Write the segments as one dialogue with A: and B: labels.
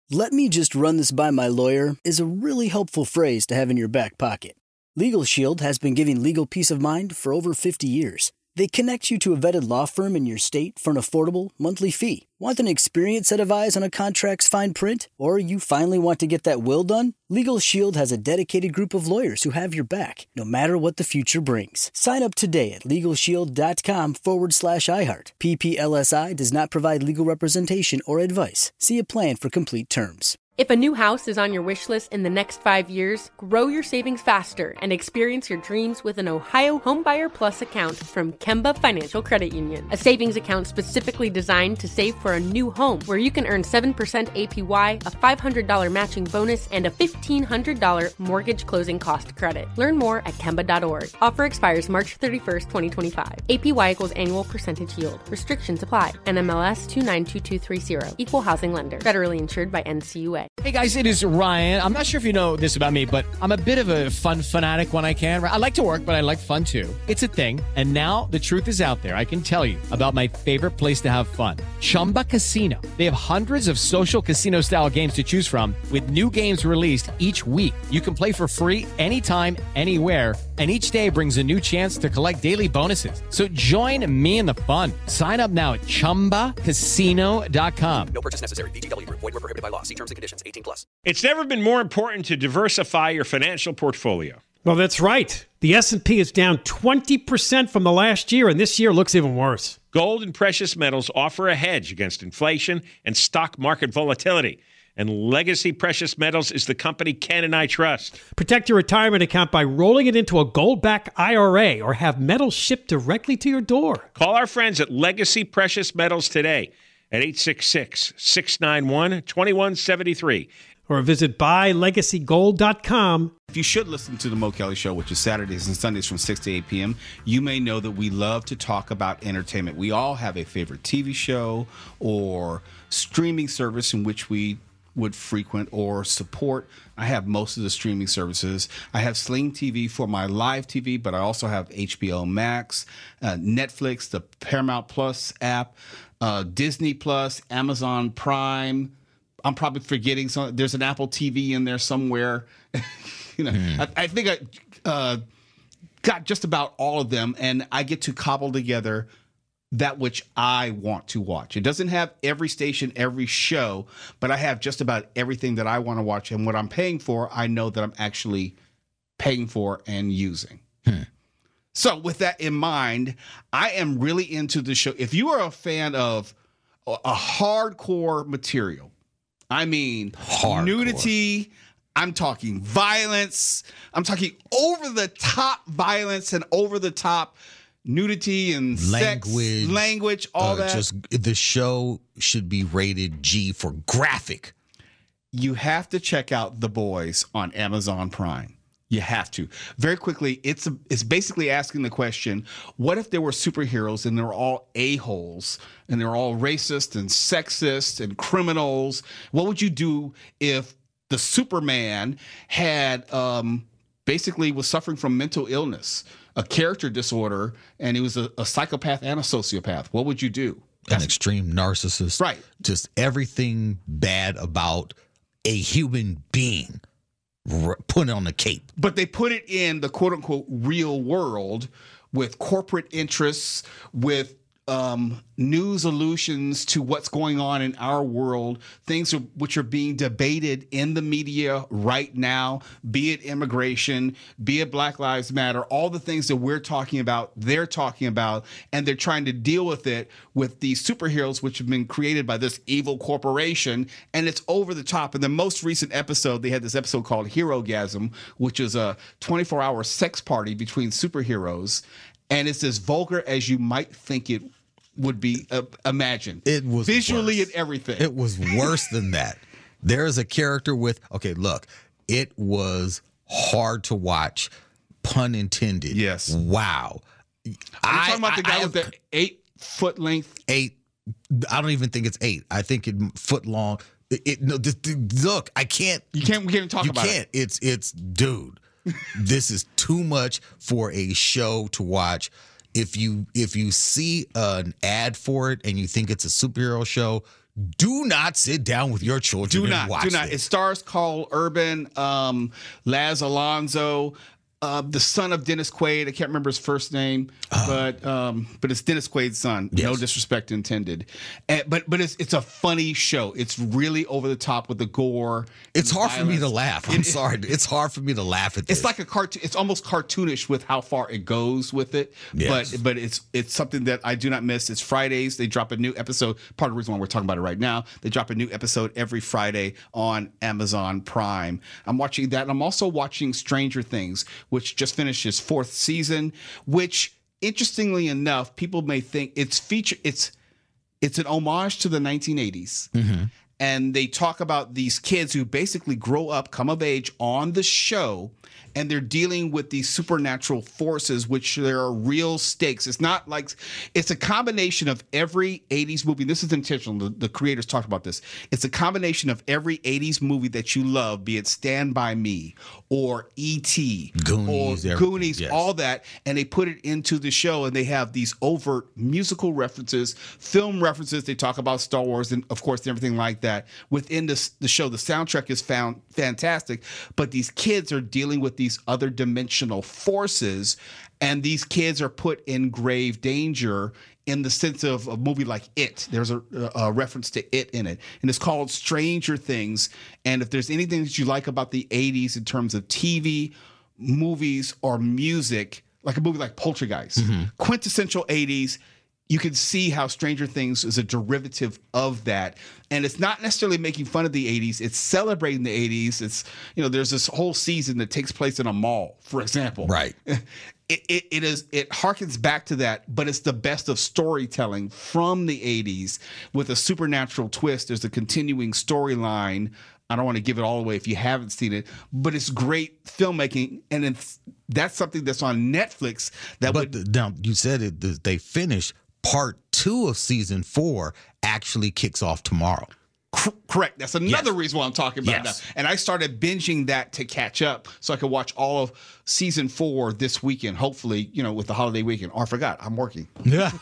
A: "Let me just run this by my lawyer" is a really helpful phrase to have in your back pocket. Legal Shield has been giving legal peace of mind for over 50 years. They connect you to a vetted law firm in your state for an affordable monthly fee. Want an experienced set of eyes on a contract's fine print? Or you finally want to get that will done? Legal Shield has a dedicated group of lawyers who have your back, no matter what the future brings. Sign up today at LegalShield.com/iHeart. PPLSI does not provide legal representation or advice. See a plan for complete terms.
B: If a new house is on your wish list in the next 5 years, grow your savings faster and experience your dreams with an Ohio Homebuyer Plus account from Kemba Financial Credit Union. A savings account specifically designed to save for a new home, where you can earn 7% APY, a $500 matching bonus, and a $1,500 mortgage closing cost credit. Learn more at Kemba.org. Offer expires March 31st, 2025. APY equals annual percentage yield. Restrictions apply. NMLS 292230. Equal housing lender. Federally insured by NCUA.
C: Hey guys, it is Ryan. I'm not sure if you know this about me, but I'm a bit of a fun fanatic when I can. I like to work, but I like fun too. It's a thing. And now the truth is out there. I can tell you about my favorite place to have fun. Chumba Casino. They have hundreds of social casino style games to choose from, with new games released each week. You can play for free anytime, anywhere. And each day brings a new chance to collect daily bonuses. So join me in the fun. Sign up now at ChumbaCasino.com.
D: No purchase necessary. VGW Group. Void where prohibited by law. See terms and conditions. 18+.
E: It's never been more important to diversify your financial portfolio.
F: Well, that's right. The S&P is down 20% from the last year, and this year looks even worse.
E: Gold and precious metals offer a hedge against inflation and stock market volatility. And Legacy Precious Metals is the company Ken and I trust.
F: Protect your retirement account by rolling it into a gold-backed IRA or have metals shipped directly to your door.
E: Call our friends at Legacy Precious Metals today at 866-691-2173.
F: Or visit buylegacygold.com.
G: If you should listen to the Mo Kelly Show, which is Saturdays and Sundays from 6 to 8 p.m., you may know that we love to talk about entertainment. We all have a favorite TV show or streaming service in which we would frequent or support. I have most of the streaming services. I have Sling TV for my live TV, but I also have HBO Max, Netflix, the Paramount Plus app, Disney Plus, Amazon Prime. I'm probably forgetting some. There's an Apple TV in there somewhere. I think I got just about all of them, and I get to cobble together that which I want to watch. It doesn't have every station, every show, but I have just about everything that I want to watch. And what I'm paying for, I know that I'm actually paying for and using. So with that in mind, I am really into the show. If you are a fan of a hardcore material, I mean, hardcore nudity, I'm talking violence, I'm talking over-the-top violence and over-the-top nudity and language, all that.
H: Just the show should be rated G for graphic.
G: You have to check out The Boys on Amazon Prime. You have to. Very quickly, it's basically asking the question, what if there were superheroes and they're all a-holes and they're all racist and sexist and criminals? What would you do if the Superman had basically was suffering from mental illness, a character disorder, and he was a psychopath and a sociopath? What would you do?
H: An extreme narcissist.
G: Right.
H: Just everything bad about a human being put on a cape.
G: But they put it in the quote-unquote real world with corporate interests, with news allusions to what's going on in our world, things which are being debated in the media right now, be it immigration, be it Black Lives Matter, all the things that we're talking about, they're talking about, and they're trying to deal with it with these superheroes which have been created by this evil corporation, and it's over the top. In the most recent episode, they had this episode called Herogasm, which is a 24-hour sex party between superheroes, and it's as vulgar as you might think it would be imagined.
H: It was
G: visually
H: worse.
G: and everything.
H: It was worse than that. There is a character with, okay, look, it was hard to watch, pun intended.
G: Yes.
H: Wow.
G: Are you talking about the guy with the 8-foot length?
H: I don't even think it's 8. I think it foot long. Look, I can't.
G: We can't even talk about it.
H: You can't. It's dude. This is too much for a show to watch. If you see an ad for it and you think it's a superhero show, do not sit down with your children and watch
G: Do not.
H: this.
G: It stars Carl Urban, Laz Alonso, the son of Dennis Quaid. I can't remember his first name, but it's Dennis Quaid's son.
H: Yes.
G: No disrespect intended. But it's a funny show. It's really over the top with the gore.
H: It's
G: and
H: hard for me to
G: violence.
H: laugh. I'm sorry. It's hard for me to laugh at this.
G: It's like a cartoon. It's almost cartoonish with how far it goes with it.
H: Yes.
G: But it's something that I do not miss. It's Fridays. They drop a new episode. Part of the reason why we're talking about it right now. They drop a new episode every Friday on Amazon Prime. I'm watching that. And I'm also watching Stranger Things, which just finished its 4th season. Which, interestingly enough, people may think it's an homage to the 1980s. Mm-hmm. And they talk about these kids who basically grow up, come of age on the show, and they're dealing with these supernatural forces, which there are real stakes. It's not like it's a combination of every 80s movie. This is intentional. The creators talked about this. It's a combination of every 80s movie that you love, be it Stand By Me or E.T.
H: Goonies,
G: or Goonies,
H: yes.
G: all that, and they put it into the show, and they have these overt musical references, film references. They talk about Star Wars and, of course, everything like that. Within the show, the soundtrack is found fantastic, but these kids are dealing with these other dimensional forces, and these kids are put in grave danger in the sense of a movie like It. There's a reference to It in it, and it's called Stranger Things. And if there's anything that you like about the 80s in terms of TV, movies, or music, like a movie like Poltergeist, quintessential 80s, you can see how Stranger Things is a derivative of that. And it's not necessarily making fun of the 80s. It's celebrating the 80s. It's, there's this whole season that takes place in a mall, for example.
H: Right.
G: It harkens back to that, but it's the best of storytelling from the 80s with a supernatural twist. There's a continuing storyline. I don't want to give it all away if you haven't seen it, but it's great filmmaking, and that's something that's on Netflix.
H: Now you said it. They finished part 2 of season 4. Actually kicks off tomorrow.
G: Correct. That's another reason why I'm talking about
H: Yes.
G: that. And I started binging that to catch up so I could watch all of season 4 this weekend, hopefully, with the holiday weekend. Oh, I forgot. I'm working.
H: Yeah.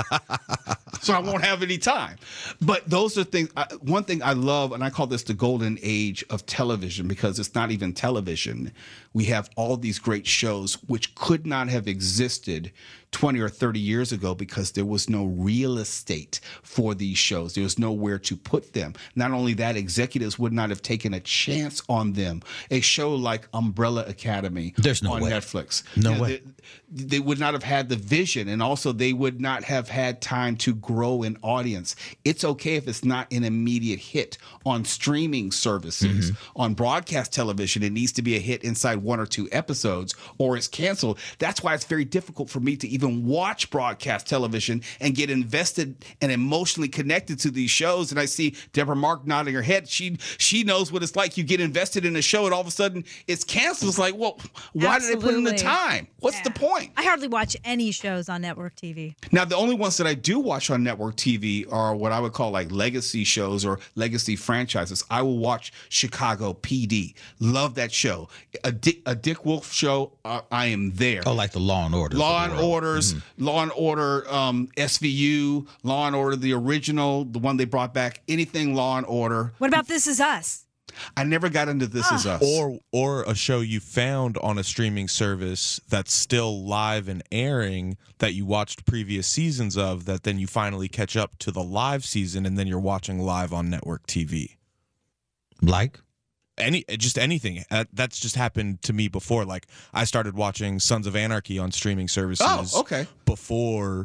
G: So I won't have any time. But those are things. One thing I love, and I call this the golden age of television, because it's not even television. We have all these great shows which could not have existed 20 or 30 years ago because there was no real estate for these shows. There was nowhere to put them. Not only that, executives would not have taken a chance on them. A show like Umbrella Academy
H: There's no
G: on
H: way.
G: Netflix.
H: No way.
G: They would not have had the vision, and also they would not have had time to grow an audience. It's okay if it's not an immediate hit on streaming services. On broadcast television, it needs to be a hit inside 1 or 2 episodes, or it's canceled. That's why it's very difficult for me to even watch broadcast television and get invested and emotionally connected to these shows. And I see Deborah Mark nodding her head. She knows what it's like. You get invested in a show, and all of a sudden it's canceled. It's like, well, why did they put in the
I: Absolutely.
G: time? What's the point?
I: I hardly watch any shows on network TV.
G: Now, the only ones that I do watch on network TV are what I would call like legacy shows or legacy franchises. I will watch Chicago PD. Love that show. A Dick Wolf show, I am there.
H: Oh, like the Law and Order.
G: Law and Orders, Law and Order SVU, Law and Order, the original, the one they brought back, anything Law and Order.
I: What about This Is Us?
G: I never got into This Is Us.
J: Or a show you found on a streaming service that's still live and airing that you watched previous seasons of, that then you finally catch up to the live season and then you're watching live on network TV.
H: Like?
J: Anything. That's just happened to me before. Like, I started watching Sons of Anarchy on streaming services before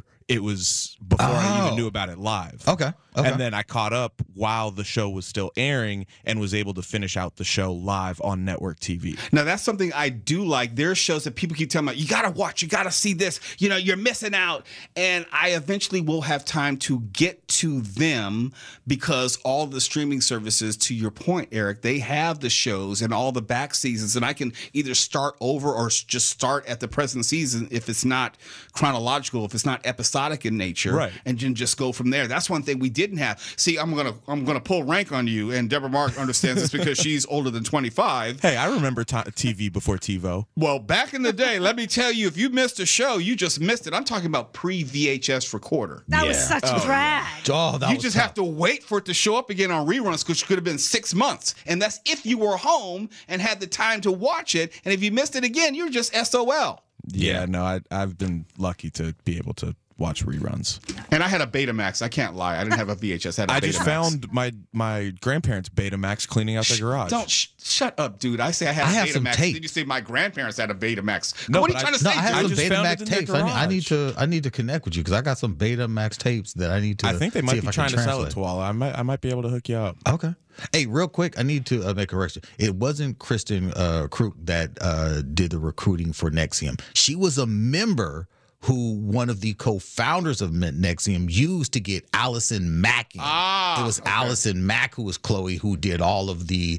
J: I even knew about it live.
H: Okay.
J: And then I caught up while the show was still airing and was able to finish out the show live on network TV.
G: Now, that's something I do like. There are shows that people keep telling me, you got to watch, you got to see this, you're missing out. And I eventually will have time to get to them because all the streaming services, to your point, Eric, they have the shows and all the back seasons. And I can either start over or just start at the present season if it's not chronological, if it's not episodic. episodic in nature,
J: Right.
G: and then just go from there. That's one thing we didn't have. See, I'm gonna pull rank on you, and Deborah Mark understands this because she's older than 25.
J: Hey, I remember TV before TiVo.
G: Well, back in the day, let me tell you, if you missed a show, you just missed it. I'm talking about pre-VHS recorder.
I: That was such a drag.
H: Oh, that
G: You
H: was
G: just
H: tough.
G: have to wait for it to show up again on reruns, which could have been 6 months. And that's if you were home and had the time to watch it. And if you missed it again, you're just SOL.
J: Yeah, no, I've been lucky to be able to watch reruns.
G: And I had a Betamax. I can't lie. I didn't have a VHS. I had a
J: I
G: Betamax.
J: just found my grandparents' Betamax cleaning out their garage.
G: Don't shut up, dude. I say I
H: I have
G: had a
H: some
G: Betamax.
H: tape.
G: Then you say my grandparents had a Betamax.
J: No,
G: What are
J: but
G: you trying to
H: No,
G: say,
H: I have
G: dude?
H: some
J: just found it
H: Betamax
J: in their
H: tapes. I need to connect with you because I got some Betamax tapes that I need to.
J: I think they
H: see
J: might
H: if
J: be
H: I can
J: trying to sell it
H: translate.
J: to all. I might be able to hook you up.
H: Okay. Hey, real quick, I need to make a correction. It wasn't Kristen Kruk that did the recruiting for Nexium. She was a member who one of the co-founders of Nexium used to get Allison Mack in. It was Allison Mack who was Chloe, who did all of the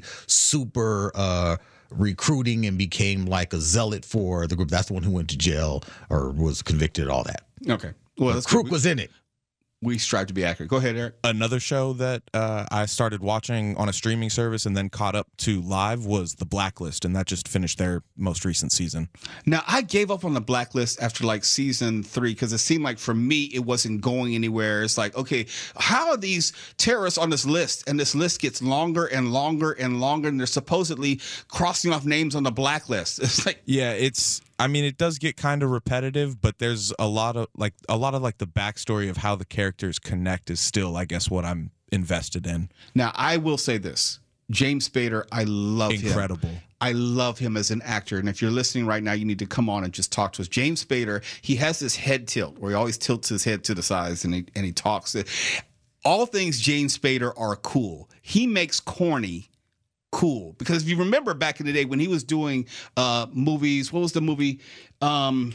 H: super recruiting and became like a zealot for the group. That's the one who went to jail or was convicted, all that.
G: Okay. Well, that's
H: Kruk
G: good.
H: was in it.
G: We strive to be accurate. Go ahead, Eric.
J: Another show that I started watching on a streaming service and then caught up to live was The Blacklist, and that just finished their most recent season.
G: Now, I gave up on the Blacklist after like season 3 because it seemed like for me it wasn't going anywhere. It's like, okay, how are these terrorists on this list? And this list gets longer and longer and longer, and they're supposedly crossing off names on the blacklist. It's like,
J: Yeah, it does get kind of repetitive, but there's a lot of the backstory of how the characters connect is still, I guess, what I'm invested in.
G: now I will say this. James Spader, I love him.
J: Incredible.
G: I love him as an actor. And if you're listening right now, you need to come on and just talk to us. James Spader, he has this head tilt where he always tilts his head to the sides and he talks. All things James Spader are cool. He makes corny cool, because if you remember back in the day when he was doing movies, what was the movie? The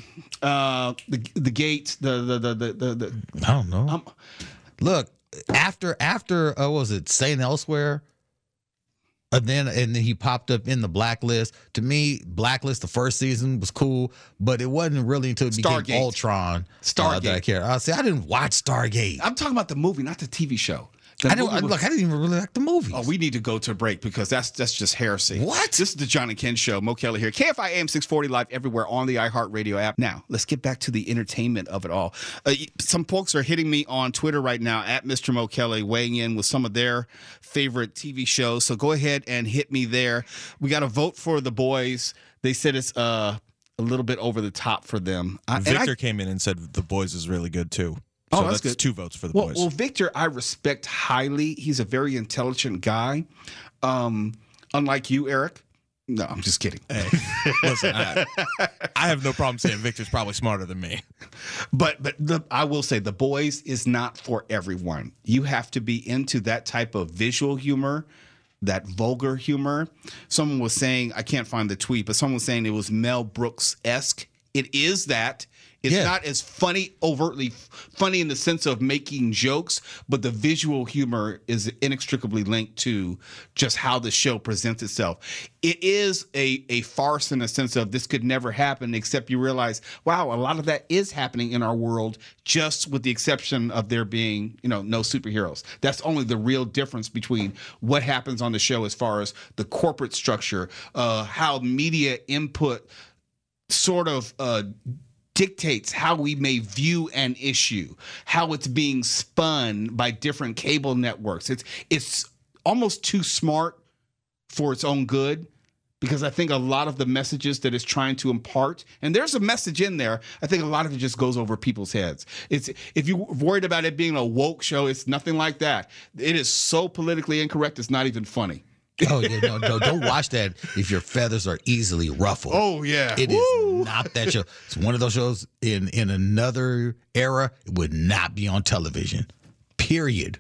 G: Gate, the
H: I don't know. Look, after what was it, Saint Elsewhere? And then he popped up in the Blacklist. To me, Blacklist, the first season was cool, but it wasn't really until it became
G: Stargate.
H: Ultron
G: Stargate.
H: that I cared. I didn't watch Stargate.
G: I'm talking about the movie, not the TV show.
H: I didn't even really like the movie.
G: Oh, we need to go to a break because that's just heresy.
H: What?
G: This is the John and Ken Show. Mo Kelly here. KFI AM 640 live everywhere on the iHeartRadio app. Now, let's get back to the entertainment of it all. Some folks are hitting me on Twitter right now at Mr. Mo Kelly, weighing in with some of their favorite TV shows. So go ahead and hit me there. We got to vote for The Boys. They said it's a little bit over the top for them.
J: Victor came in and said The Boys is really good too.
G: Oh,
J: So
G: that's
J: that's
G: good.
J: 2 votes for The
G: Well,
J: Boys.
G: well, Victor, I respect highly. He's a very intelligent guy. Unlike you, Eric. No, I'm just kidding.
J: Hey, listen, I have no problem saying Victor's probably smarter than me.
G: But I will say The Boys is not for everyone. You have to be into that type of visual humor, that vulgar humor. Someone was saying, I can't find the tweet, but someone was saying it was Mel Brooks-esque. It is that. It's not as funny, overtly funny in the sense of making jokes, but the visual humor is inextricably linked to just how the show presents itself. It is a farce in the sense of this could never happen, except you realize, wow, a lot of that is happening in our world, just with the exception of there being, no superheroes. That's only the real difference between what happens on the show as far as the corporate structure, how media input sort of dictates how we may view an issue, how it's being spun by different cable networks. It's almost too smart for its own good, because I think a lot of the messages that it's trying to impart, and there's a message in there, I think a lot of it just goes over people's heads. If you're worried about it being a woke show, it's nothing like that. It is so politically incorrect, it's not even funny.
H: Oh, yeah, no, don't watch that if your feathers are easily ruffled.
G: Oh, yeah.
H: It is not that show. It's one of those shows in another era, it would not be on television. Period.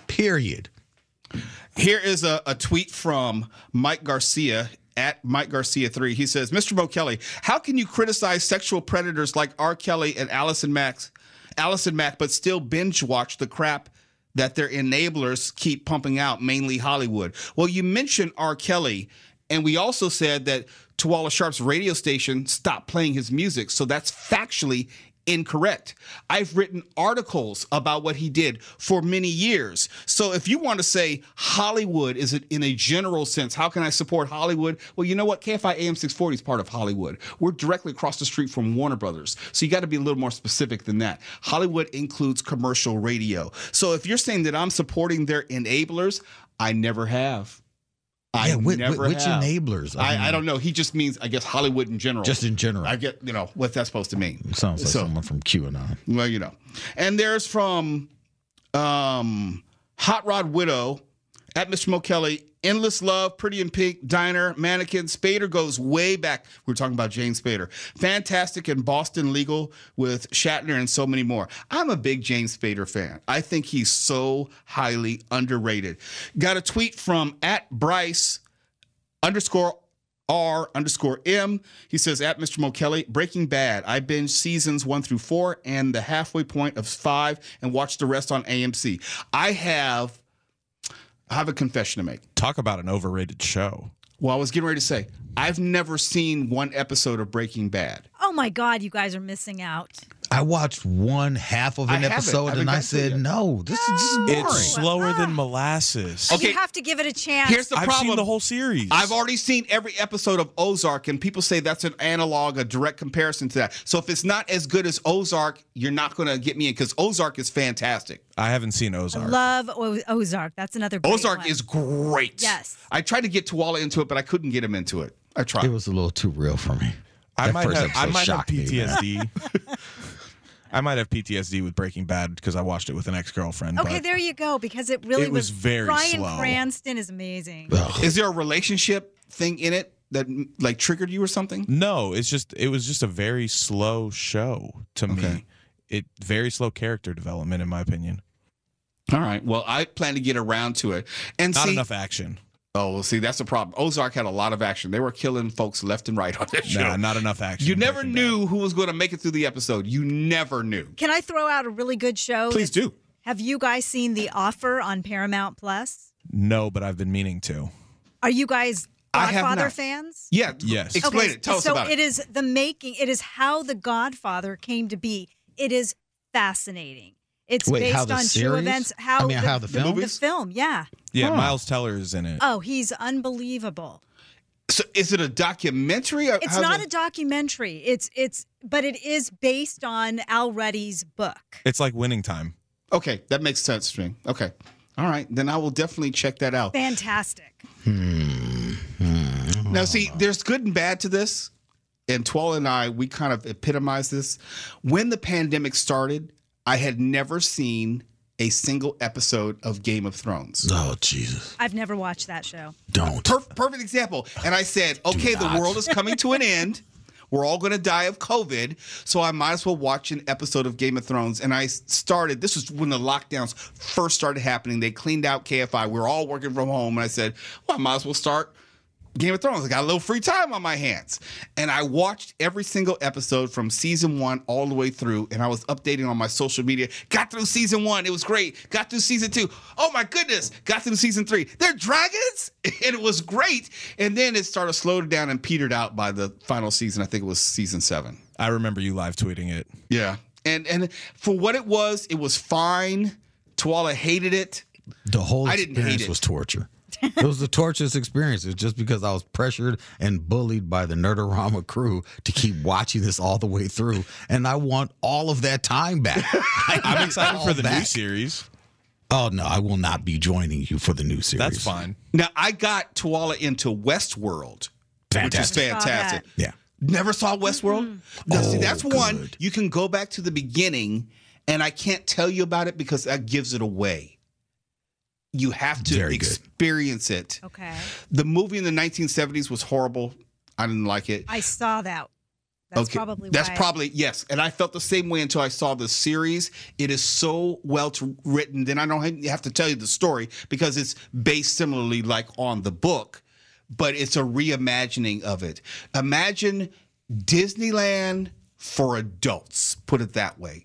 G: Here is a tweet from Mike Garcia at Mike Garcia 3. He says, Mr. Mo Kelly, how can you criticize sexual predators like R. Kelly and Allison Mack, but still binge watch the crap that their enablers keep pumping out, mainly Hollywood? Well, you mentioned R. Kelly, and we also said that Tawala Sharp's radio station stopped playing his music, so that's factually incorrect. I've written articles about what he did for many years. So if you want to say Hollywood is it in a general sense, how can I support Hollywood? Well, you know what? KFI AM 640 is part of Hollywood. We're directly across the street from Warner Brothers. So you got to be a little more specific than that. Hollywood includes commercial radio. So if you're saying that I'm supporting their enablers, I never have.
H: Which enablers?
G: I don't know. He just means, I guess, Hollywood in general.
H: Just in general.
G: I get, what's that supposed to mean?
H: Sounds like someone from QAnon.
G: Well, And there's from Hot Rod Widow, at Mr. Mo Kelly, Endless Love, Pretty in Pink, Diner, Mannequin. Spader goes way back. We were talking about James Spader. Fantastic and Boston Legal with Shatner and so many more. I'm a big James Spader fan. I think he's so highly underrated. Got a tweet from @Bryce_R_M. He says, at Mr. Mo Kelly, Breaking Bad. I binged seasons 1 through 4 and the halfway point of 5 and watched the rest on AMC. I have a confession to make.
J: Talk about an overrated show.
G: Well, I was getting ready to say, I've never seen one episode of Breaking Bad.
I: Oh my God, you guys are missing out.
H: I watched one half of an episode and I said, no, this is boring.
J: It's slower than molasses.
G: Okay.
I: You have to give it a chance.
G: Here's the problem.
J: I've seen the whole series.
G: I've already seen every episode of Ozark, and people say that's an analog, a direct comparison to that. So if it's not as good as Ozark, you're not going to get me in, because Ozark is fantastic.
J: I haven't seen Ozark.
I: I love Ozark. That's another great
G: Ozark
I: one.
G: is great.
I: Yes.
G: I tried to get Tuwala into it, but I couldn't get him into it. I tried.
H: It was a little too real for me.
J: I might have
H: shocked me,
J: PTSD. I might have PTSD with Breaking Bad because I watched it with an ex-girlfriend.
I: Okay, there you go, because it really
J: was very
I: Bryan
J: slow.
I: Cranston is amazing.
G: Is there a relationship thing in it that like triggered you or something?
J: No, it was just a very slow show to me. Very slow character development, in my opinion.
G: All right. Well, I plan to get around to it. And
J: Not enough action.
G: Oh, well, see, that's the problem. Ozark had a lot of action. They were killing folks left and right on that show.
J: Nah, not enough action.
G: You never knew who was going to make it through the episode. You never knew.
I: Can I throw out a really good show?
G: Please do.
I: Have you guys seen The Offer on Paramount Plus?
J: No, but I've been meaning to.
I: Are you guys
G: I have
I: Godfather
G: not.
I: fans?
G: Yeah.
J: Yes.
G: Explain it. Tell us about it.
I: So it is the making. It is how The Godfather came to be. It is fascinating. It's based on true events.
H: How the film?
I: The film, yeah.
J: Yeah, Miles Teller is in it.
I: Oh, he's unbelievable.
G: So is it a documentary? Or
I: It's not a documentary. But it is based on Al Ruddy's book.
J: It's like Winning Time.
G: Okay, that makes sense to me. Okay. All right, then I will definitely check that out.
I: Fantastic.
G: Now, see, there's good and bad to this. And Tuwala and I, we kind of epitomize this. When the pandemic started, I had never seen a single episode of Game of Thrones.
H: Oh, Jesus.
I: I've never watched that show.
H: Don't.
G: Perfect example. And I said, okay, the world is coming to an end. We're all going to die of COVID, so I might as well watch an episode of Game of Thrones. And I started, this was when the lockdowns first started happening. They cleaned out KFI. We were all working from home. And I said, well, I might as well start Game of Thrones. I got a little free time on my hands. And I watched every single episode from season 1 all the way through. And I was updating on my social media. Got through season 1. It was great. Got through season 2. Oh my goodness. Got through season 3. They're dragons? And it was great. And then it started slowed down and petered out by the final season. I think it was season 7.
J: I remember you live tweeting it.
G: Yeah. And for what it was fine. Tuwala hated it.
H: The whole
G: I didn't hate
H: experience
G: it.
H: was torture. It was a torturous experience. It's just because I was pressured and bullied by the Nerdorama crew to keep watching this all the way through. And I want all of that time back.
J: I'm excited for the new
H: back.
J: series.
H: Oh, no, I will not be joining you for the new series.
J: That's fine.
G: Now, I got Tuwala into Westworld, which is fantastic.
H: Yeah.
G: Never saw Westworld? Now, see, that's one.
H: good.
G: You can go back to the beginning, and I can't tell you about it because that gives it away. You have to
H: Very good.
G: experience it.
I: Okay.
G: The movie in the 1970s was horrible. I didn't like it.
I: I saw that. That's probably why.
G: Yes. And I felt the same way until I saw the series. It is so well written. Then I don't have to tell you the story because it's based similarly like on the book, but it's a reimagining of it. Imagine Disneyland for adults, put it that way.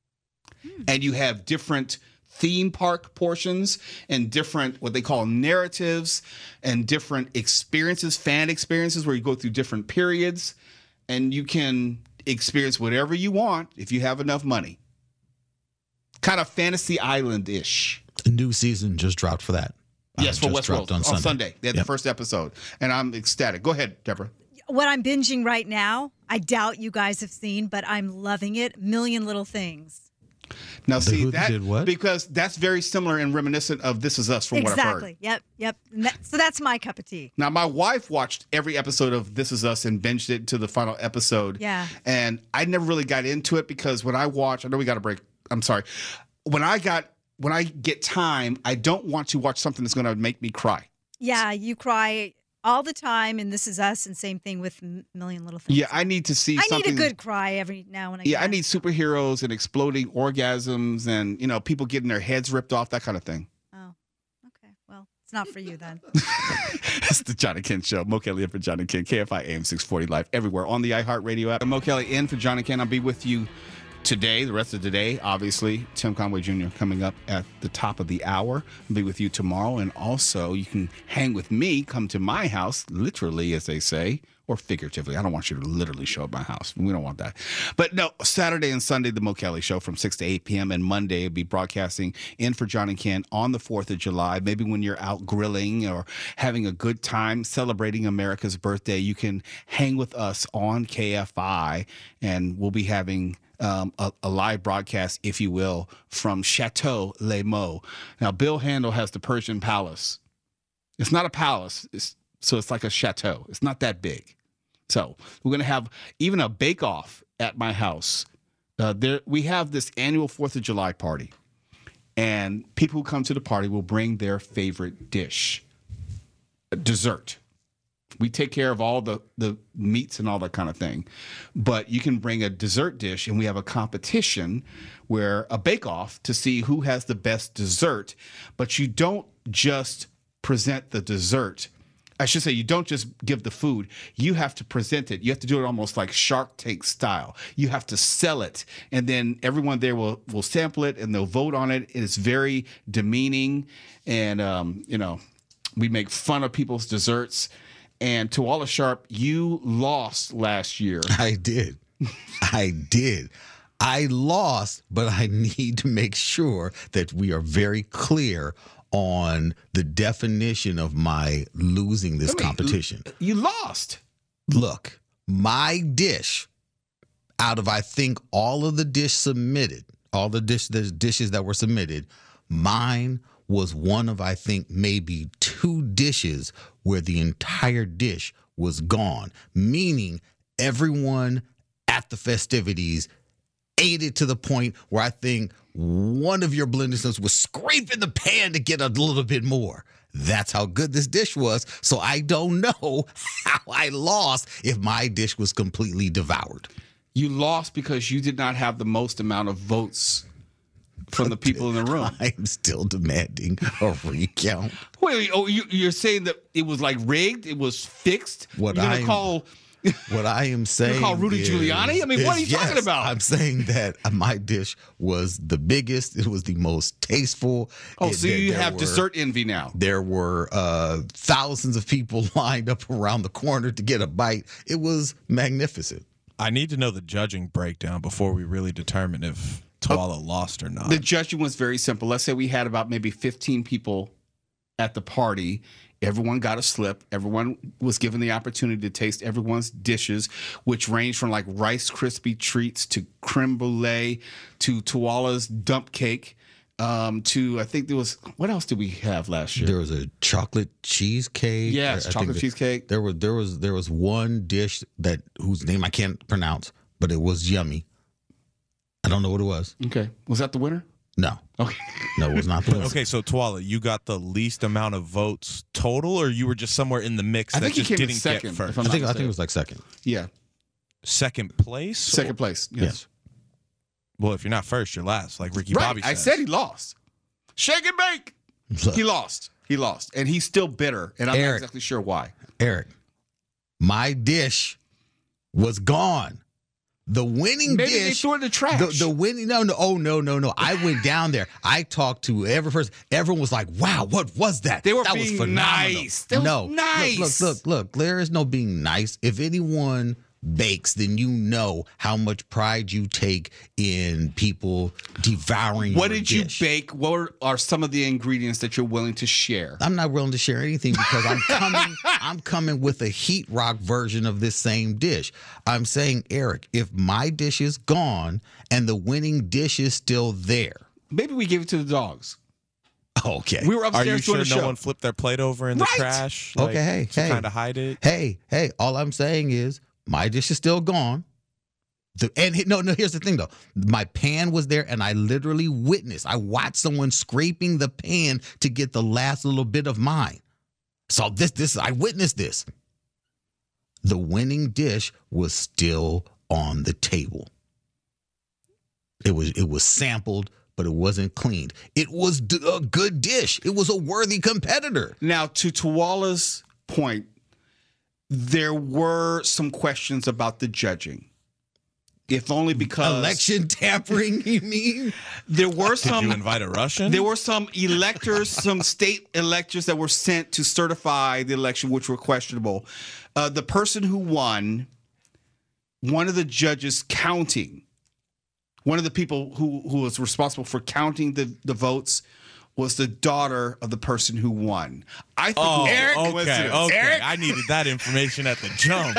G: And you have different theme park portions and different what they call narratives and different experiences, fan experiences where you go through different periods. And you can experience whatever you want if you have enough money. Kind of Fantasy Island-ish.
H: The new season just dropped for that.
G: Yes, for Westworld on Sunday. They had the first episode, and I'm ecstatic. Go ahead, Deborah.
I: What I'm binging right now, I doubt you guys have seen, but I'm loving it. Million Little Things.
G: Now, see,
H: that did what?
G: Because that's very similar and reminiscent of This Is Us from what I've heard.
I: Exactly. Yep. So that's my cup of tea.
G: Now, my wife watched every episode of This Is Us and binged it to the final episode.
I: Yeah.
G: And I never really got into it because when I watch, I know we got a break. I'm sorry. When I get time, I don't want to watch something that's going to make me cry.
I: Yeah, you cry all the time, and This Is Us, and same thing with Million Little Things.
G: Yeah, I need to see something.
I: I need a good cry every now and again.
G: Yeah, I need superheroes and exploding orgasms and, people getting their heads ripped off, that kind of thing.
I: Oh, okay. Well, it's not for you then.
G: It's the John and Ken Show. Mo Kelly in for John and Ken. KFI AM 640 live everywhere on the iHeartRadio app. Mo Kelly in for John and Ken. I'll be with you today, the rest of the day, obviously. Tim Conway Jr. coming up at the top of the hour. I'll be with you tomorrow. And also, you can hang with me, come to my house, literally, as they say, or figuratively. I don't want you to literally show up my house. We don't want that. But no, Saturday and Sunday, the Mo Kelly Show from 6 to 8 p.m. And Monday, I'll be broadcasting in for John and Ken on the 4th of July. Maybe when you're out grilling or having a good time celebrating America's birthday, you can hang with us on KFI, and we'll be having a live broadcast, if you will, from Chateau Les Mots. Now, Bill Handel has the Persian Palace. It's not a palace, so it's like a chateau. It's not that big. So we're going to have even a bake-off at my house. We have this annual 4th of July party, and people who come to the party will bring their favorite dish, dessert. We take care of all the meats and all that kind of thing. But you can bring a dessert dish, and we have a competition where a bake-off to see who has the best dessert. But you don't just present the dessert. I should say you don't just give the food. You have to present it. You have to do it almost like Shark Tank style. You have to sell it. And then everyone there will sample it, and they'll vote on it. It is very demeaning. And, we make fun of people's desserts. And Tuala Sharp, you lost last year.
H: I did. I lost, but I need to make sure that we are very clear on the definition of my losing this competition.
G: You lost.
H: Look, my dish, out of I think all of the dishes that were submitted, mine was one of, I think, maybe 2 dishes where the entire dish was gone, meaning everyone at the festivities ate it to the point where I think one of your blenders was scraping the pan to get a little bit more. That's how good this dish was. So I don't know how I lost if my dish was completely devoured.
G: You lost because you did not have the most amount of votes from the people in the room.
H: I'm still demanding a recount.
G: Wait, you're saying that it was like rigged? It was fixed?
H: What I am saying,
G: you call Rudy Giuliani? I mean, what are you talking about?
H: I'm saying that my dish was the biggest. It was the most tasteful.
G: So you have dessert envy now.
H: There were thousands of people lined up around the corner to get a bite. It was magnificent.
J: I need to know the judging breakdown before we really determine if Tuala lost or not.
G: The judging was very simple. Let's say we had about maybe 15 people at the party. Everyone got a slip. Everyone was given the opportunity to taste everyone's dishes, which ranged from like Rice Krispie treats to creme brulee to Tuala's dump cake to, I think there was, what else did we have last year?
H: There was a chocolate cheesecake.
G: Yes, chocolate cheesecake.
H: There was one dish whose name I can't pronounce, but it was yummy. I don't know what it was.
G: Okay. Was that the winner?
H: No.
G: Okay.
H: No, it was not the winner.
J: Okay, so Tuala, you got the least amount of votes total, or you were just somewhere in the mix
G: I
J: that
G: think
J: just
G: came
J: didn't
G: second,
J: get first?
H: I think it was like second.
G: Yeah.
J: Second place?
G: Second place, yes.
J: Well, if you're not first, you're last, like Ricky
G: Right.
J: Bobby said.
G: I said he lost. Shake and bake. He lost. And he's still bitter, and I'm not exactly sure why.
H: Eric, my dish was gone. The winning
G: Maybe
H: dish.
G: they threw it in the trash.
H: The winning. No. I went down there. I talked to every person. Everyone was like, "Wow, what was that?"
G: They were
H: that
G: being
H: was phenomenal.
G: nice. That was nice.
H: Look. There is no being nice. If anyone bakes, then you know how much pride you take in people devouring
G: What
H: your
G: did
H: dish.
G: you bake? What are some of the ingredients that you're willing to share?
H: I'm not willing to share anything because I'm coming with a heat rock version of this same dish. I'm saying, Eric, if my dish is gone and the winning dish is still there.
G: Maybe we give it to the dogs.
H: Okay.
G: We were upstairs
J: Are you
G: doing
J: sure
G: a
J: no
G: show.
J: one flipped their plate over in the trash? Like,
H: okay, hey.
J: Kind of hide it?
H: Hey, all I'm saying is my dish is still gone. Here's the thing, though. My pan was there, and I literally I watched someone scraping the pan to get the last little bit of mine. So I witnessed this. The winning dish was still on the table. It was sampled, but it wasn't cleaned. It was a good dish. It was a worthy competitor.
G: Now, to Tuala's point, there were some questions about the judging. If only because
H: election tampering, you mean?
G: There were some.
J: Did you invite a Russian?
G: There were some electors, some state electors that were sent to certify the election, which were questionable. The person who won, one of the judges counting, one of the people who was responsible for counting the votes was the daughter of the person who won. I think
J: okay.
G: Eric?
J: I needed that information at the jump.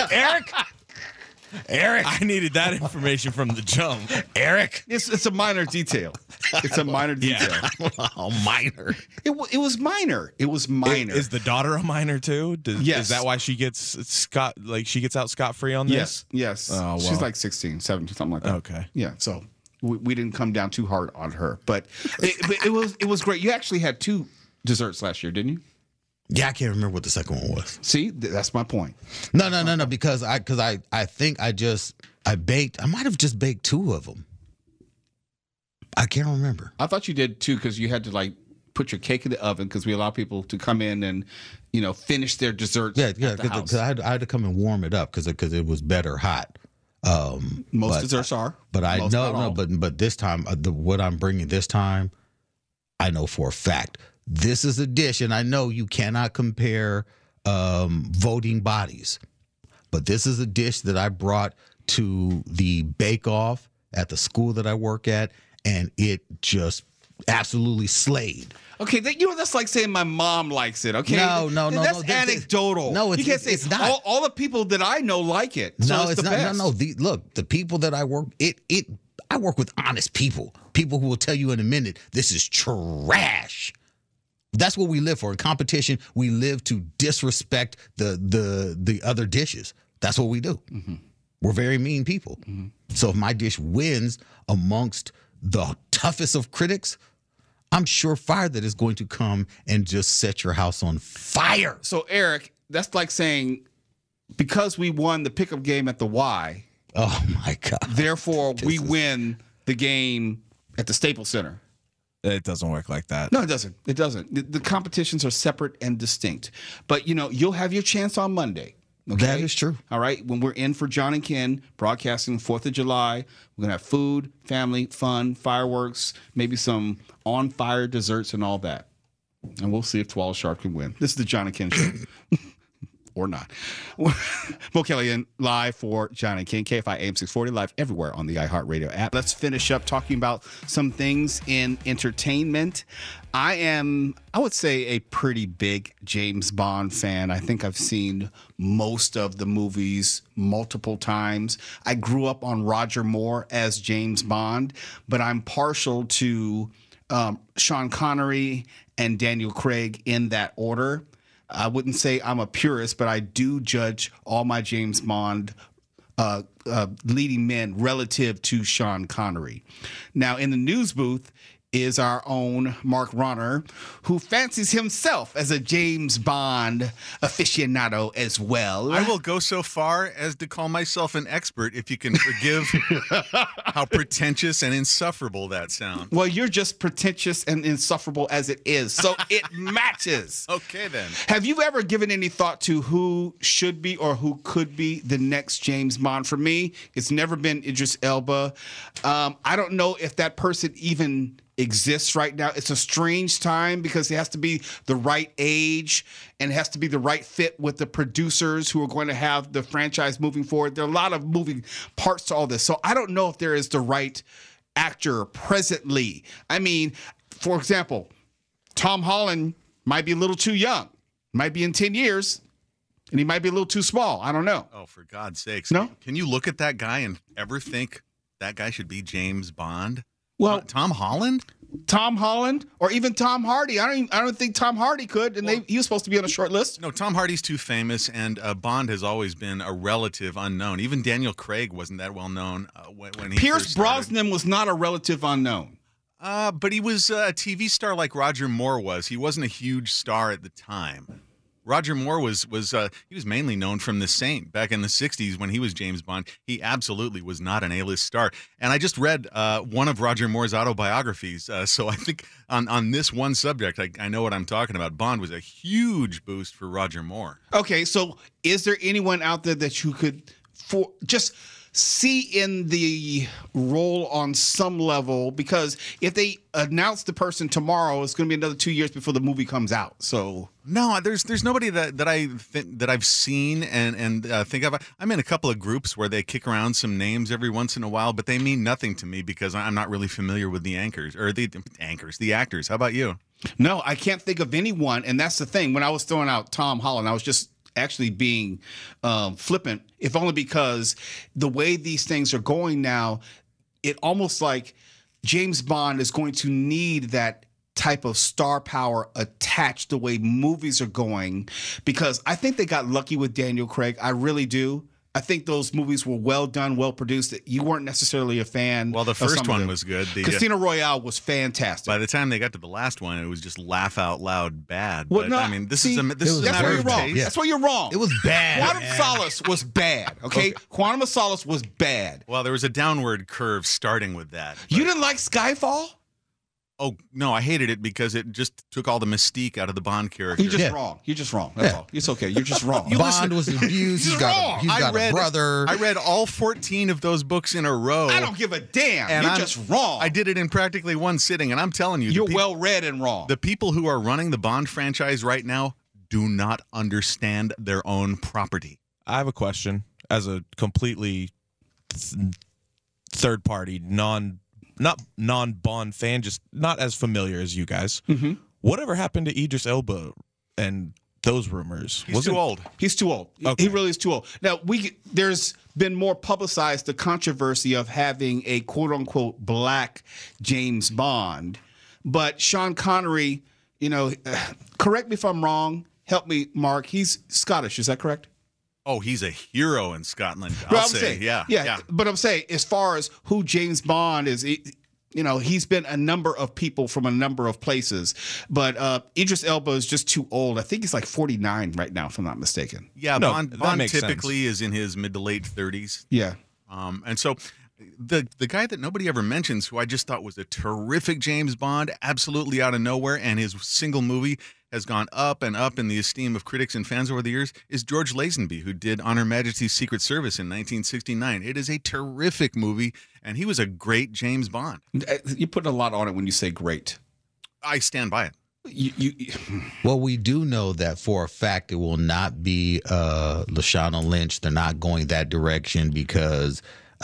G: Eric,
J: I needed that information from the jump.
G: Eric, it's a minor detail. It's a minor detail.
H: Minor.
G: It was minor. It was minor.
J: Is the daughter a minor too?
G: Yes.
J: Is that why she gets out scot-free on this?
G: Yes.
J: Oh, well.
G: She's like 16, 17, something like that.
J: Okay.
G: Yeah. So we didn't come down too hard on her, but it was great. You actually had 2 desserts last year, didn't you?
H: Yeah, I can't remember what the second one was.
G: See, that's my point.
H: No, because I think I baked. I might have just baked 2 of them. I can't remember.
G: I thought you did 2 because you had to put your cake in the oven because we allow people to come in and finish their desserts.
H: Yeah,
G: because
H: I had to come and warm it up because it was better hot.
G: Most desserts are,
H: but but this time what I'm bringing this time, I know for a fact. This is a dish, and I know you cannot compare voting bodies, but this is a dish that I brought to the bake-off at the school that I work at, and it just absolutely slayed.
G: Okay, that's like saying my mom likes it. Okay,
H: no.
G: That's anecdotal.
H: No,
G: you can't say
H: it's not.
G: All the people that I know like it. So
H: No,
G: it's
H: not.
G: best.
H: No. Look, the people that I work I work with honest people who will tell you in a minute this is trash. That's what we live for. In competition, we live to disrespect the other dishes. That's what we do. Mm-hmm. We're very mean people. Mm-hmm. So if my dish wins amongst the toughest of critics, I'm surefire that it's going to come and just set your house on fire.
G: So, Eric, that's like saying because we won the pickup game at the Y.
H: Oh, my God.
G: Therefore, we win the game at the Staples Center.
J: It doesn't work like that.
G: No, it doesn't. It doesn't. The competitions are separate and distinct. But, you'll have your chance on Monday. Okay?
H: That is true.
G: All right. When we're in for John and Ken, broadcasting 4th of July, we're going to have food, family, fun, fireworks, maybe some on-fire desserts and all that. And we'll see if Tuala Sharp can win. This is the John and Ken Show. Or not. Mo Kelly in live for John and Ken, KFI AM 640, live everywhere on the iHeartRadio app. Let's finish up talking about some things in entertainment. I would say, a pretty big James Bond fan. I think I've seen most of the movies multiple times. I grew up on Roger Moore as James Bond, but I'm partial to Sean Connery and Daniel Craig in that order. I wouldn't say I'm a purist, but I do judge all my James Bond leading men relative to Sean Connery. Now, in the news booth is our own Mark Ronner, who fancies himself as a James Bond aficionado as well.
K: I will go so far as to call myself an expert, if you can forgive how pretentious and insufferable that sounds.
G: Well, you're just pretentious and insufferable as it is, so it matches.
K: Okay, then.
G: Have you ever given any thought to who should be or who could be the next James Bond? For me, it's never been Idris Elba. I don't know if that person even exists right now. It's a strange time because it has to be the right age and it has to be the right fit with the producers who are going to have the franchise moving forward. There are a lot of moving parts to all this. So I don't know if there is the right actor presently. I mean, for example, Tom Holland might be a little too young, might be in 10 years, and he might be a little too small. I don't know.
K: Oh, for God's sakes.
G: No?
K: Can you look at that guy and ever think that guy should be James Bond?
G: Well,
K: Tom Holland?
G: Tom Holland or even Tom Hardy. I don't think Tom Hardy could, and he was supposed to be on a short list.
K: No, Tom Hardy's too famous, and Bond has always been a relative unknown. Even Daniel Craig wasn't that well known when he
G: Pierce
K: first started.
G: Brosnan was not a relative unknown.
K: But he was a TV star like Roger Moore was. He wasn't a huge star at the time. Roger Moore was he was mainly known from The Saint back in the 60s when he was James Bond. He absolutely was not an A-list star. And I just read one of Roger Moore's autobiographies. So I think on this one subject, I know what I'm talking about. Bond was a huge boost for Roger Moore.
G: Okay, so is there anyone out there that you could just see in the role on some level? Because if they announce the person tomorrow, it's going to be another 2 years before the movie comes out. So
K: no, there's nobody that I've seen and think of. I'm in a couple of groups where they kick around some names every once in a while, but they mean nothing to me because I'm not really familiar with the actors. How about you?
G: No, I can't think of anyone, and that's the thing. When I was throwing out Tom Holland, I was just actually being flippant, if only because the way these things are going now, it almost like James Bond is going to need that type of star power attached the way movies are going, because I think they got lucky with Daniel Craig. I really do. I think those movies were well done, well produced. You weren't necessarily a fan.
K: Well, the first one was good.
G: Casino Royale was fantastic.
K: By the time they got to the last one, it was just laugh out loud bad.
G: Well,
K: but,
G: no,
K: I mean,
G: that's where you're wrong. That's where you're wrong.
H: It was bad.
G: Quantum of Solace was bad. Okay? Quantum of Solace was bad.
K: Well, there was a downward curve starting with that.
G: You didn't like Skyfall?
K: Oh, no, I hated it because it just took all the mystique out of the Bond character.
G: You're just wrong. You're just wrong. That's all. It's okay. You're just wrong.
H: Bond was abused. He's got a brother.
K: I read all 14 of those books in a row.
G: I don't give a damn. You're just wrong.
K: I did it in practically one sitting, and I'm telling you.
G: You're well read and wrong.
K: The people who are running the Bond franchise right now do not understand their own property.
J: I have a question as a completely third party, non-Bond fan, just not as familiar as you guys.
G: Mm-hmm.
J: Whatever happened to Idris Elba and those rumors?
K: He's too old.
G: He's too old.
J: Okay.
G: He really is too old. Now, there's been more publicized the controversy of having a quote-unquote black James Bond. But Sean Connery, correct me if I'm wrong. Help me, Mark. He's Scottish. Is that correct?
K: Oh, he's a hero in Scotland.
G: Yeah. But I'm saying, as far as who James Bond is, he's been a number of people from a number of places. But Idris Elba is just too old. I think he's like 49 right now, if I'm not mistaken.
K: Yeah, no, Bond typically is in his mid to late 30s.
G: Yeah.
K: And so the guy that nobody ever mentions, who I just thought was a terrific James Bond, absolutely out of nowhere, and his single movie has gone up and up in the esteem of critics and fans over the years, is George Lazenby, who did On Her Majesty's Secret Service in 1969. It is a terrific movie, and he was a great James Bond.
G: You put a lot on it when you say great.
K: I stand by it.
H: Well, we do know that for a fact it will not be Lashana Lynch. They're not going that direction because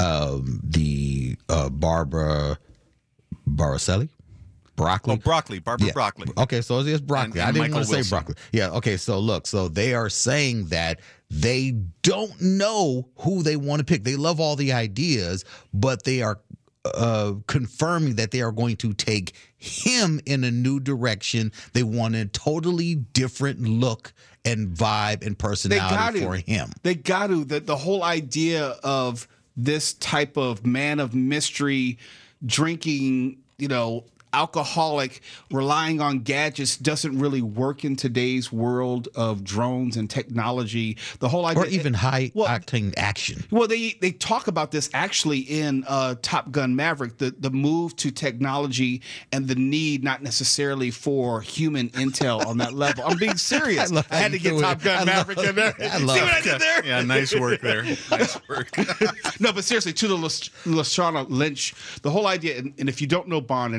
H: the Barbara Baracelli? Broccoli?
K: Barbara Broccoli.
H: Okay, so it's broccoli.
K: And
H: I didn't
K: Michael
H: want to say
K: Wilson.
H: broccoli. Yeah, okay, so look, so they are saying that they don't know who they want to pick. They love all the ideas, but they are confirming that they are going to take him in a new direction. They want a totally different look and vibe and personality for him.
G: They got to. The whole idea of this type of man of mystery, drinking, alcoholic, relying on gadgets doesn't really work in today's world of drones and technology. The whole idea,
H: or even high-octane action.
G: Well, they talk about this actually in Top Gun Maverick, the move to technology and the need not necessarily for human intel on that level. I'm being serious. I had to get Top Gun Maverick in there. See what I did there?
K: Yeah, nice work there. Nice work.
G: No, but seriously, to the Lashana Lynch, the whole idea, and if you don't know Bond, and I know Mark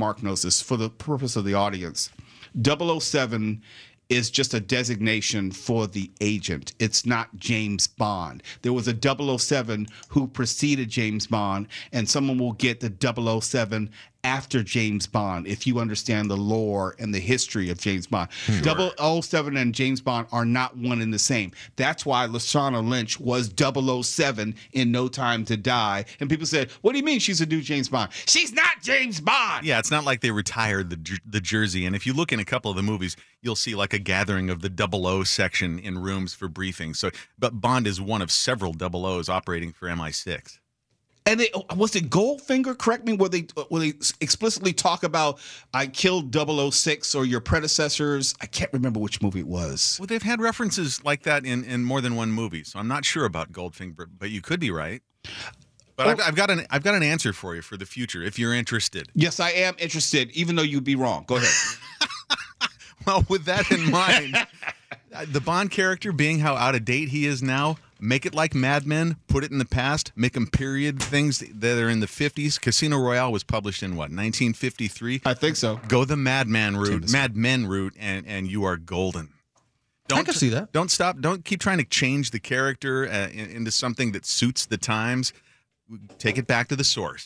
G: Mark knows this, for the purpose of the audience, 007 is just a designation for the agent. It's not James Bond. There was a 007 who preceded James Bond, and someone will get the 007 after James Bond, if you understand the lore and the history of James Bond. Sure. 007 and James Bond are not one and the same. That's why Lashana Lynch was 007 in No Time to Die. And people said, what do you mean she's a new James Bond? She's not James Bond!
K: Yeah, it's not like they retired the jersey. And if you look in a couple of the movies, you'll see like a gathering of the 00 section in rooms for briefings. So, but Bond is one of several 00s operating for MI6.
G: And was it Goldfinger? Correct me. Where they explicitly talk about I killed 006 or your predecessors? I can't remember which movie it was.
K: Well, they've had references like that in more than one movie, so I'm not sure about Goldfinger, but you could be right. But I've got an answer for you for the future if you're interested.
G: Yes, I am interested, even though you'd be wrong. Go ahead.
K: Well, with that in mind, the Bond character being how out of date he is now. Make it like Mad Men, put it in the past, make them period things that are in the 50s. Casino Royale was published in, 1953?
G: I think so.
K: Go the Mad Men route, and you are golden.
H: I can see that.
K: Don't stop. Don't keep trying to change the character into something that suits the times. Take it back to the source.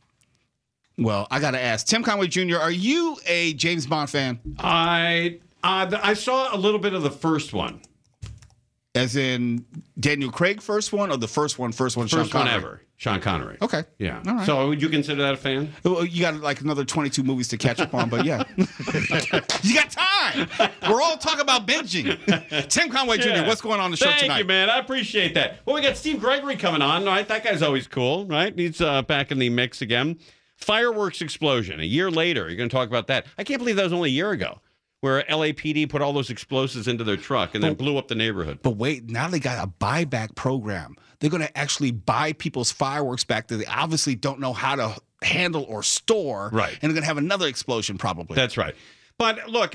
G: Well, I got to ask, Tim Conway Jr., are you a James Bond fan?
L: I saw a little bit of the first one.
G: As in Daniel Craig first one or the first one, Sean Connery?
L: First one ever, Sean Connery.
G: Okay.
L: Yeah.
G: All right.
L: So would you consider that a fan?
G: Well, you got like another 22 movies to catch up on, but yeah. You got time. We're all talking about binging. Tim Conway Jr., what's going on the show tonight?
L: Thank you, man. I appreciate that. Well, we got Steve Gregory coming on, right? That guy's always cool, right? He's back in the mix again. Fireworks explosion. A year later, you're going to talk about that. I can't believe that was only a year ago, where LAPD put all those explosives into their truck and then blew up the neighborhood.
G: But wait, now they got a buyback program. They're going to actually buy people's fireworks back that they obviously don't know how to handle or store.
L: Right.
G: And they're going to have another explosion probably.
L: That's right. But look,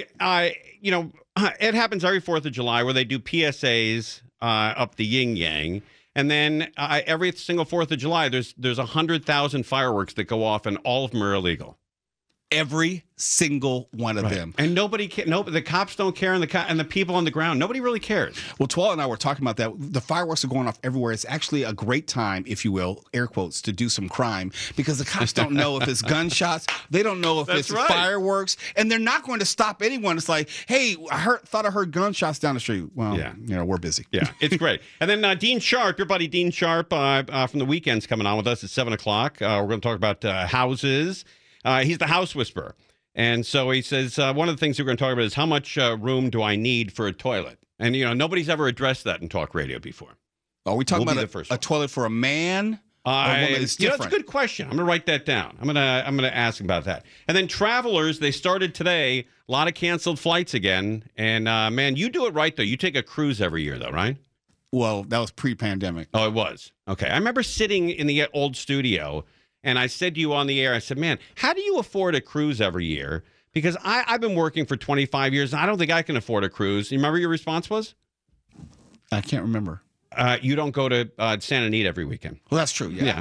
L: it happens every 4th of July where they do PSAs up the yin-yang. And then every single 4th of July, there's 100,000 fireworks that go off, and all of them are illegal.
G: Every single one of them.
L: And the cops don't care, and the people on the ground, nobody really cares.
G: Well, Twala and I were talking about that. The fireworks are going off everywhere. It's actually a great time, if you will, air quotes, to do some crime, because the cops don't know if it's gunshots. They don't know if it's fireworks, and they're not going to stop anyone. It's like, hey, thought I heard gunshots down the street. Well, we're busy.
L: Yeah, it's great. And then Dean Sharp, your buddy Dean Sharp from the Weekend's coming on with us at 7 o'clock. We're going to talk about houses. He's the house whisperer. And so he says, one of the things we're going to talk about is how much room do I need for a toilet? And, nobody's ever addressed that in talk radio before.
G: Are we talking about a toilet for a man?
L: It's a good question. I'm going to write that down. I'm going to ask him about that. And then travelers, they started today. A lot of canceled flights again. And, man, you do it right, though. You take a cruise every year, though, right?
G: Well, that was pre-pandemic.
L: Oh, it was? Okay. I remember sitting in the old studio, and I said to you on the air, I said, man, how do you afford a cruise every year? Because I've been working for 25 years, and I don't think I can afford a cruise. You remember your response was?
G: I can't remember.
L: You don't go to Santa Anita every weekend.
G: Well, that's true. Yeah.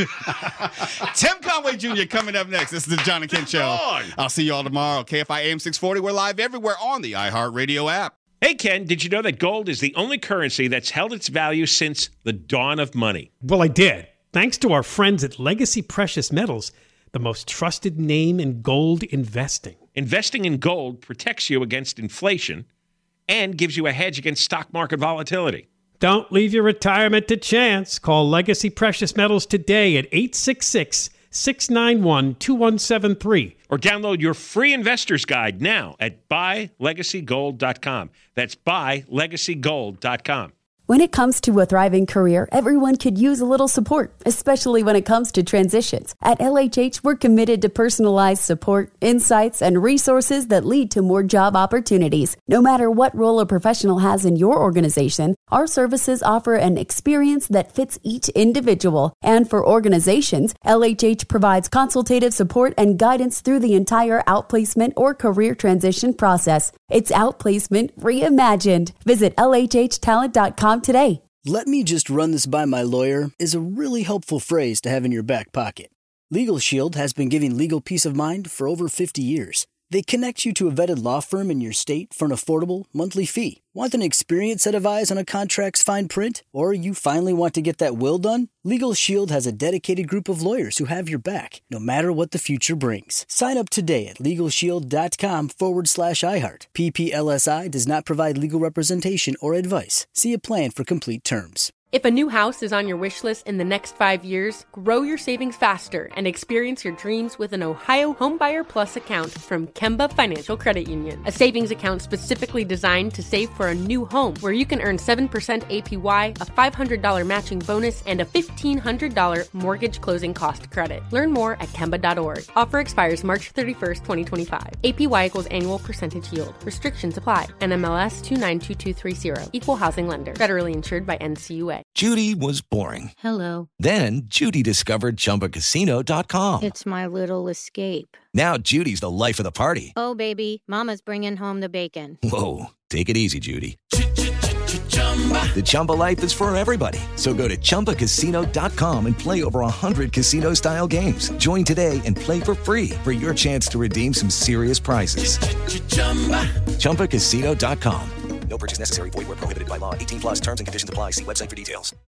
G: Tim Conway Jr. coming up next. This is the John and Ken Show. I'll see you all tomorrow. KFI AM 640. We're live everywhere on the iHeartRadio app.
E: Hey, Ken, did you know that gold is the only currency that's held its value since the dawn of money?
F: Well, I did. Thanks to our friends at Legacy Precious Metals, the most trusted name in gold investing.
E: Investing in gold protects you against inflation and gives you a hedge against stock market volatility.
F: Don't leave your retirement to chance. Call Legacy Precious Metals today at 866-691-2173.
E: Or download your free investor's guide now at buylegacygold.com. That's buylegacygold.com.
M: When it comes to a thriving career, everyone could use a little support, especially when it comes to transitions. At LHH, we're committed to personalized support, insights, and resources that lead to more job opportunities. No matter what role a professional has in your organization, our services offer an experience that fits each individual. And for organizations, LHH provides consultative support and guidance through the entire outplacement or career transition process. It's outplacement reimagined. Visit LHHtalent.com today.
A: "Let me just run this by my lawyer" is a really helpful phrase to have in your back pocket. Legal Shield has been giving legal peace of mind for over 50 years. They connect you to a vetted law firm in your state for an affordable monthly fee. Want an experienced set of eyes on a contract's fine print? Or you finally want to get that will done? Legal Shield has a dedicated group of lawyers who have your back, no matter what the future brings. Sign up today at LegalShield.com/iHeart. PPLSI does not provide legal representation or advice. See a plan for complete terms.
B: If a new house is on your wish list in the next 5 years, grow your savings faster and experience your dreams with an Ohio Homebuyer Plus account from Kemba Financial Credit Union. A savings account specifically designed to save for a new home where you can earn 7% APY, a $500 matching bonus, and a $1,500 mortgage closing cost credit. Learn more at Kemba.org. Offer expires March 31st, 2025. APY equals annual percentage yield. Restrictions apply. NMLS 292230. Equal housing lender. Federally insured by NCUA.
N: Judy was boring.
O: Hello.
N: Then Judy discovered ChumbaCasino.com.
O: It's my little escape.
N: Now Judy's the life of the party.
O: Oh, baby, mama's bringing home the bacon.
N: Whoa, take it easy, Judy. The Chumba life is for everybody. So go to ChumbaCasino.com and play over 100 casino-style games. Join today and play for free for your chance to redeem some serious prizes. ChumbaCasino.com.
D: No purchase necessary. Void where prohibited by law. 18+ terms and conditions apply. See website for details.